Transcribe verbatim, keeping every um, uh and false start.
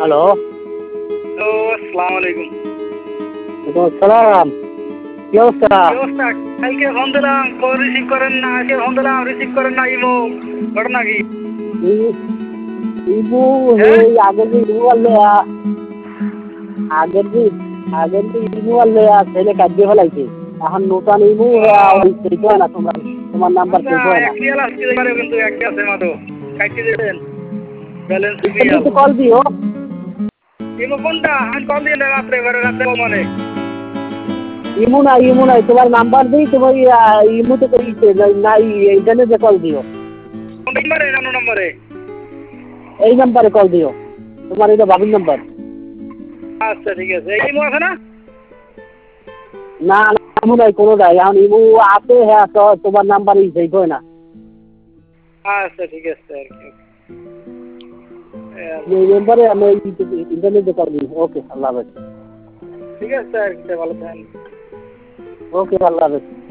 Hello. Hello, আসসালামু আলাইকুম। ওয়ালাইকুম আসসালাম। কি অবস্থা? কি অবস্থা? কালকে ফোন দিলাম, কল রিসিভ করেন না। আজকে ফোন দিলাম, রিসিভ করেন না। ইমো ঘটনা কি? ই- ইমু হ্যাঁ? এই আগের যে ইমু আনলে আগের যে আগের যে ইমু আনলে ছেলে কাটিয়ে ফেলাইছে। এখন নতুন ইমু ও, ওই সেট হয় না, তোমার তোমার নাম্বার আচ্ছা, সেট হয় না। এক রিয়াল আসতে পারে কিন্তু একটি আছে মাত্র। কাটতে দিবেন। ব্যালেন্স দুই রিয়াল। একটু কল দিও। ইমো কোনটা? আমি কল দিয়ে দেন রাত্রে করে রাত্রে মানে। ইমু নাই ইমু নাই, তোমার নাম্বার দিই, তোমার ইমুতে তো নাই, ইন্টারনেটে কল দিও। কোন নম্বরে? অন্য নম্বরে? এই নাম্বারে কল দিও, তোমার এটা ভাবির নাম্বার। আচ্ছা, ঠিক আছে। এই ইমো আছে না? না না, ইমু নাই কোনোটাই। এখন ইমু আছে, হ্যাঁ, তো তোমার নাম্বারই সেট হয় না। আচ্ছা, ঠিক আছে আর কি। এই নাম্বারে আমি ইন্টারনেটে কল দিই। ওকে, আল্লাহ হাফেজ। ঠিক আছে আর কি, ভালো থাকেন। ওকে, আল্লাহ হাফেজ।